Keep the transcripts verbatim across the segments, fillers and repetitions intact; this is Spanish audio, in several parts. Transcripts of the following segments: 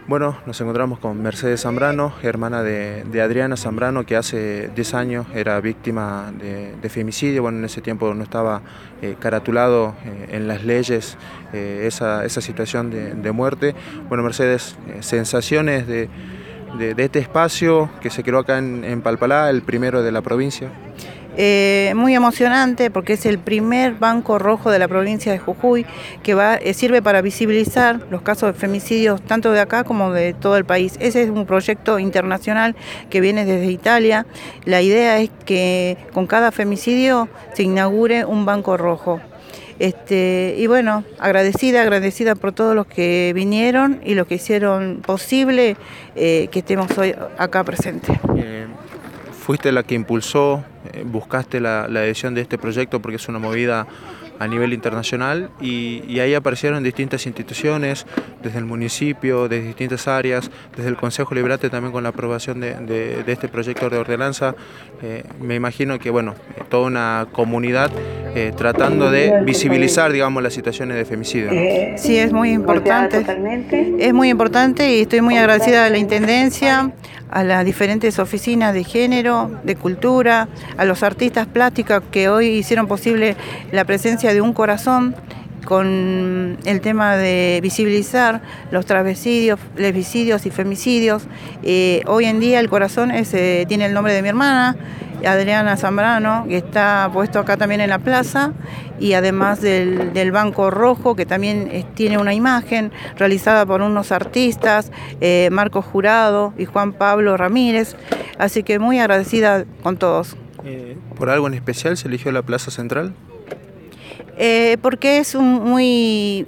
Bueno, nos encontramos con Mercedes Zambrano, hermana de, de Adriana Zambrano, que hace diez años era víctima de, de femicidio. Bueno, en ese tiempo no estaba eh, caratulado eh, en las leyes eh, esa, esa situación de, de muerte. Bueno, Mercedes, eh, sensaciones de, de, de este espacio que se creó acá en, en Palpalá, el primero de la provincia. Eh, muy emocionante porque es el primer banco rojo de la provincia de Jujuy que va, eh, sirve para visibilizar los casos de femicidios tanto de acá como de todo el país. Ese es un proyecto internacional que viene desde Italia. La idea es que con cada femicidio se inaugure un banco rojo. Este, y bueno, agradecida, agradecida por todos los que vinieron y los que hicieron posible eh, que estemos hoy acá presentes. Eh, fuiste la que impulsó, eh, buscaste la, la adhesión de este proyecto porque es una movida a nivel internacional y, y ahí aparecieron distintas instituciones, desde el municipio, desde distintas áreas, desde el Consejo Liberante también con la aprobación de, de, de este proyecto de ordenanza. Eh, me imagino que, bueno, toda una comunidad eh, tratando de visibilizar, digamos, las situaciones de femicidio, ¿no? Sí, es muy importante, es muy importante y estoy muy agradecida a la Intendencia, a las diferentes oficinas de género, de cultura, a los artistas plásticos que hoy hicieron posible la presencia de un corazón con el tema de visibilizar los travesticidios, lesbicidios y femicidios. Eh, hoy en día el corazón es, eh, tiene el nombre de mi hermana, Adriana Zambrano, que está puesto acá también en la plaza, y además del, del Banco Rojo, que también eh, tiene una imagen realizada por unos artistas, eh, Marcos Jurado y Juan Pablo Ramírez, así que muy agradecida con todos. Eh, ¿Por algo en especial se eligió la Plaza Central? Eh, porque es un, muy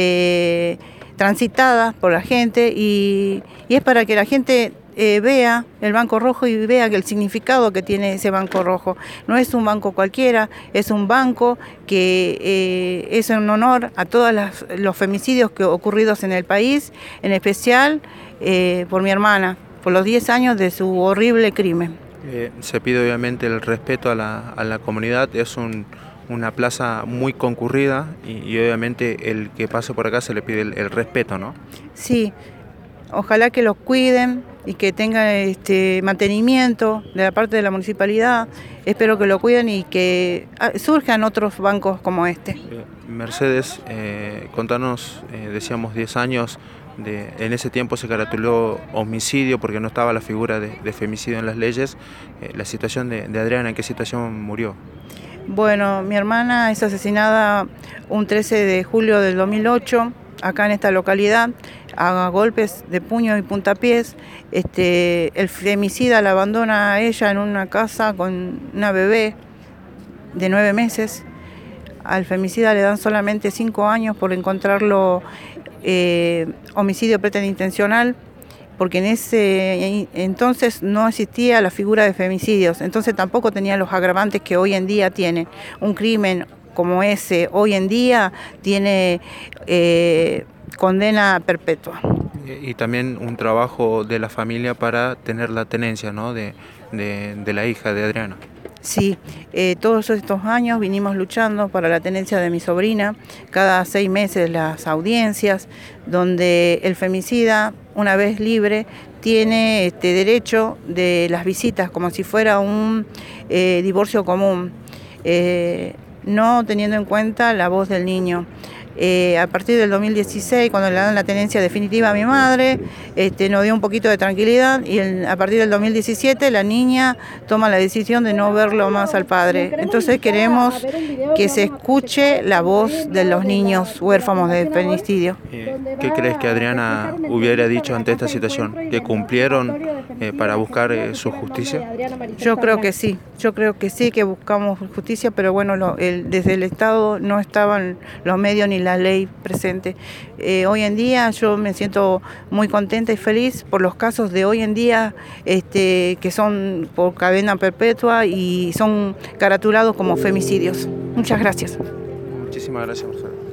este, transitada por la gente y, y es para que la gente eh, vea el Banco Rojo y vea que el significado que tiene ese Banco Rojo. No es un banco cualquiera, es un banco que eh, es en honor a todos las, los femicidios que ocurridos en el país, en especial eh, por mi hermana, por los diez años de su horrible crimen. Eh, se pide obviamente el respeto a la, a la comunidad, es un... una plaza muy concurrida y, y obviamente el que pase por acá se le pide el, el respeto, ¿no? Sí, ojalá que los cuiden y que tengan este mantenimiento de la parte de la municipalidad. Espero que lo cuiden y que surjan otros bancos como este. Eh, Mercedes, eh, contanos, eh, decíamos diez años, de, en ese tiempo se caratuló homicidio porque no estaba la figura de, de femicidio en las leyes. Eh, la situación de, de Adriana, ¿en qué situación murió? Bueno, mi hermana es asesinada un trece de julio del dos mil ocho, acá en esta localidad, a golpes de puño y puntapiés. Este, el femicida la abandona a ella en una casa con una bebé de nueve meses. Al femicida le dan solamente cinco años por encontrarlo eh, homicidio preterintencional, porque en ese entonces no existía la figura de femicidios, entonces tampoco tenía los agravantes que hoy en día tiene. Un crimen como ese hoy en día tiene eh, condena perpetua. Y también un trabajo de la familia para tener la tenencia, ¿no? de, de, de la hija de Adriana. Sí, eh, todos estos años vinimos luchando para la tenencia de mi sobrina, cada seis meses las audiencias, donde el femicida, una vez libre, tiene este derecho de las visitas como si fuera un eh, divorcio común, eh, no teniendo en cuenta la voz del niño. Eh, a partir del dos mil dieciséis, cuando le dan la tenencia definitiva a mi madre, este, nos dio un poquito de tranquilidad y el, a partir del dos mil diecisiete la niña toma la decisión de no verlo más al padre. Entonces queremos que se escuche la voz de los niños huérfanos de femicidio. Eh, ¿Qué crees que Adriana hubiera dicho ante esta situación? ¿Que cumplieron eh, para buscar eh, su justicia? Yo creo que sí, yo creo que sí, que buscamos justicia, pero bueno, lo, el, desde el Estado no estaban los medios ni la ley presente. Eh, hoy en día yo me siento muy contenta y feliz por los casos de hoy en día este, que son por cadena perpetua y son caratulados como femicidios. Muchas gracias. Muchísimas gracias, Marcelo.